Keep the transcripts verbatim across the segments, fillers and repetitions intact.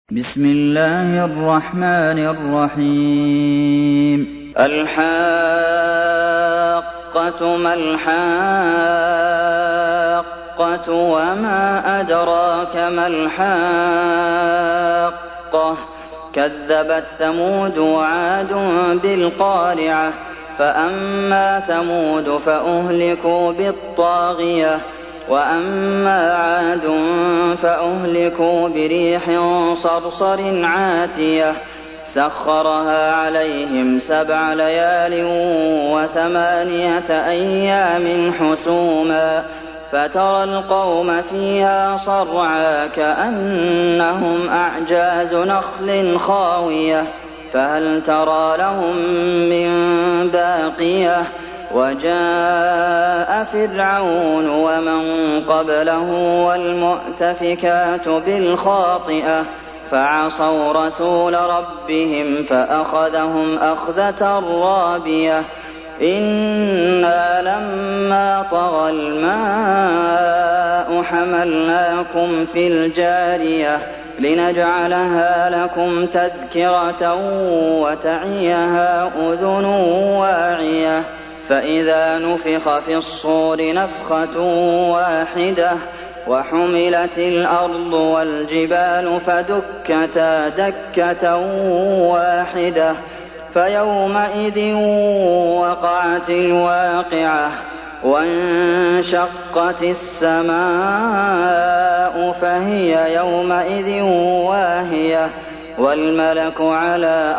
بسم الله الرحمن الرحيم الحاقة ما الحاقة وما أدراك ما الحاقة كذبت ثمود وعاد بالقارعة فأما ثمود فأهلكوا بالطاغية وأما عاد فأهلكوا بريح صرصر عاتية سخرها عليهم سبع ليال وثمانية أيام حسوما فترى القوم فيها صرعى كأنهم أعجاز نخل خاوية فهل ترى لهم من باقية وجاء فرعون ومن قبله والمؤتفكات بالخاطئة فعصوا رسول ربهم فأخذهم أخذة رابية إنا لما طغى الماء حملناكم في الجارية لنجعلها لكم تذكرة وتعيها أذن واعية فإذا نفخ في الصور نفخة واحدة وحملت الأرض والجبال فدكتا دكة واحدة فيومئذ وقعت الواقعة وانشقت السماء فهي يومئذ واهية والملك على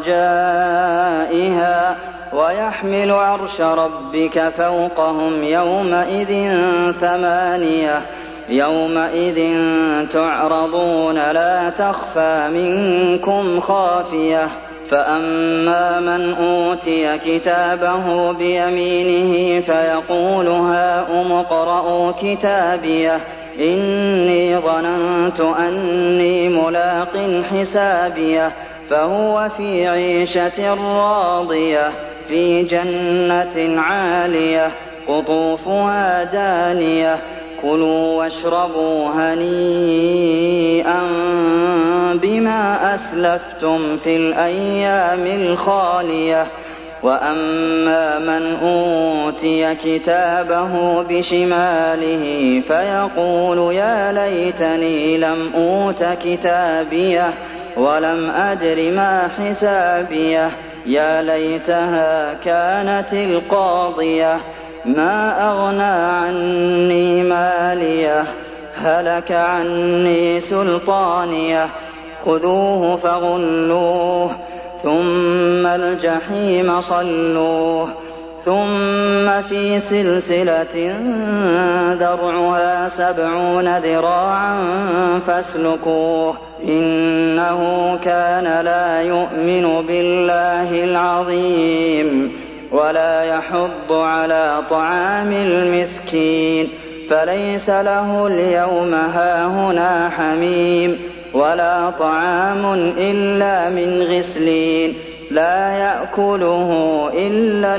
أرجائها ويحمل عرش ربك فوقهم يومئذ ثمانية يومئذ تعرضون لا تخفى منكم خافية فأما من أوتي كتابه بيمينه فيقول هاؤم اقرءوا كتابيه إني ظننت أني ملاق حسابيه فهو في عيشة راضية في جنة عالية قطوفها دانية كلوا واشربوا هنيئا بما أسلفتم في الأيام الخالية وأما من أوتي كتابه بشماله فيقول يا ليتني لم أوت كتابيه ولم أدر ما حسابيه يا ليتها كانت القاضية ما أغنى عني ماليه هلك عني سلطانيه خذوه فغلوه ثم الجحيم صلوه ثم في سلسلة ذرعها سبعون ذراعا فاسلكوه إنه كان لا يؤمن بالله العظيم ولا يحض على طعام المسكين فليس له اليوم هاهنا حميم ولا طعام إلا من غسلين لا يأكله إلا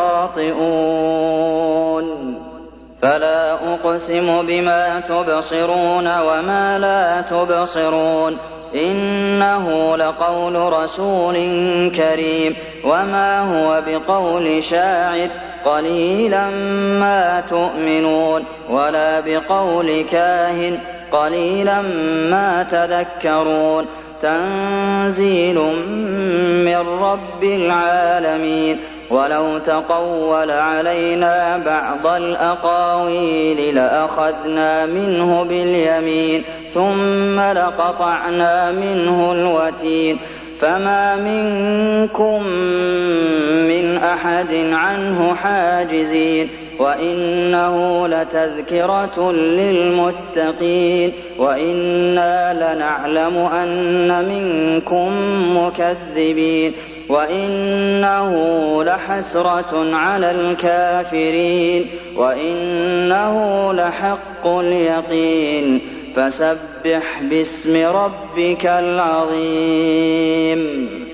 الخاطئون فلا أقسم بما تبصرون وما لا تبصرون إنه لقول رسول كريم وما هو بقول شاعر قليلا ما تؤمنون ولا بقول كاهن قليلا ما تذكرون تنزيل من رب العالمين ولو تقول علينا بعض الأقاويل لأخذنا منه باليمين ثم لقطعنا منه الوتين فما منكم من أحد عنه حاجزين وإنه لتذكرة للمتقين وإنا لنعلم أن منكم مكذبين وإنه لحسرة على الكافرين وإنه لحق اليقين فسبح باسم ربك العظيم